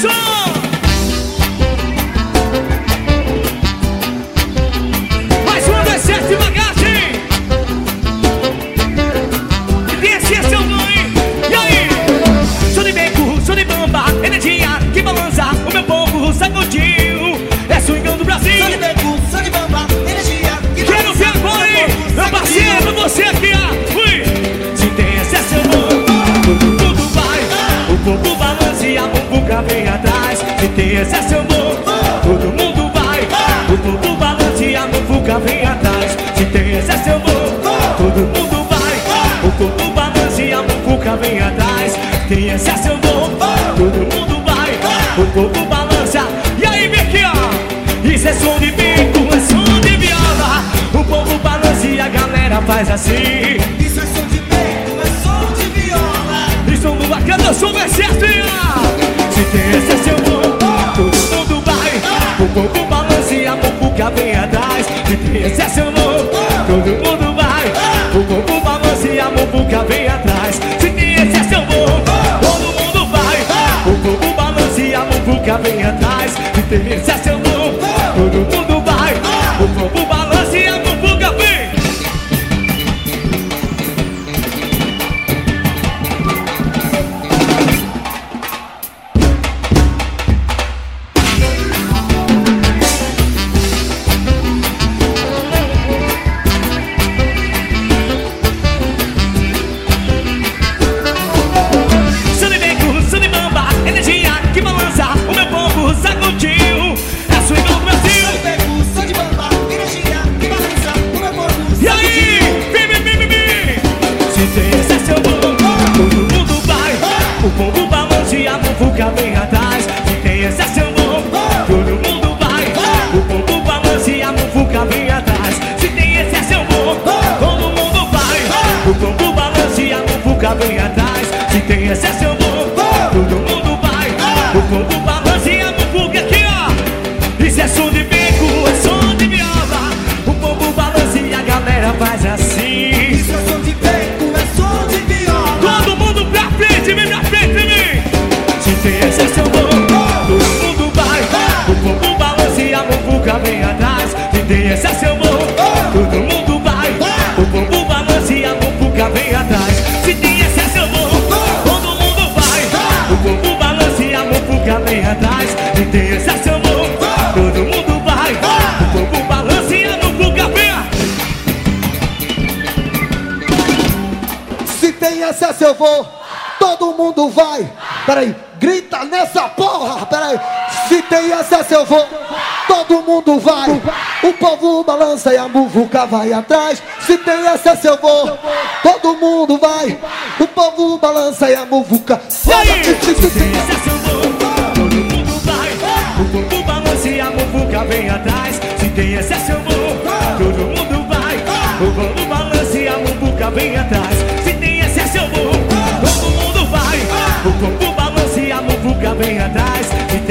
som! Mais uma das 7 bagagem! E esse é seu nome! E aí? Sou de beco, sou de bamba, energia que balança o meu povo sacudiu. É swingão do Brasil! Sou de beco, sou de bamba, energia que quero ver agora, meu parceiro, você aqui, ó! Fui! Se tem esse é seu nome, tudo vai! O povo balança e a muvuca vem atrás. Se tem esse é seu nome, todo mundo vai! O povo balança e a muvuca vem atrás. Se tem esse é seu nome, todo mundo vai! O povo balança e a muvuca vem atrás. Tem esse é seu nome, todo mundo vai! O povo balança. E aí, Mickey, ó! Isso é som de bico, é som de viola. O povo balança e a galera faz assim. Isso é som de beco, é som de viola. E som do bacana, eu sou mais certo, se tem esse é seu nome, todo mundo vai. O povo balança e a muvuca vem atrás. Se tem esse é seu nome, todo mundo vai. O povo balança e a muvuca vem atrás. Se tem esse é seu nome, todo mundo vai. O povo balança e a muvuca vem atrás. Se tem esse é seu nome, todo mundo vai. O povo balança e a muvuca vem. Vem atrás, se tem esse é seu nome, todo mundo vai. O povo balança e a muvuca vem atrás. Se tem esse é seu nome, todo mundo vai. O povo balança e a muvuca vem atrás. Se tem esse é seu nome, todo mundo vai. O povo balança e a muvuca aqui, ó. Isso é som de bico, é som de viola. O povo balança e a galera faz assim. Isso é som de beco, é som de viola. Todo mundo pra frente, vem pra frente, vem. Se tem esse é seu nome, todo mundo vai. O povo balança e a muvuca vem atrás. Se tem esse é seu nome, todo mundo vai. O povo balança e a muvuca vem atrás. Se tem esse é seu nome, todo mundo vai. O povo balança e a muvuca vem atrás. Se tem esse é seu nome, todo mundo vai. O povo balança e a muvuca vem. Se tem esse é seu vô, todo mundo vai. Peraí, grita nessa porra, peraí. Se tem esse é seu vô, todo mundo vai. O povo balança e a muvuca vai atrás. Se tem esse é seu vô, todo mundo vai. O povo balança e a muvuca. E aí? Se tem esse é seu vô, todo mundo vai. O povo balança e a muvuca vem atrás. Se tem esse é seu vô, todo mundo vai. O povo balança e a muvuca vem atrás. Se tem esse é seu vô, todo mundo vai. O povo balança e a muvuca vem atrás.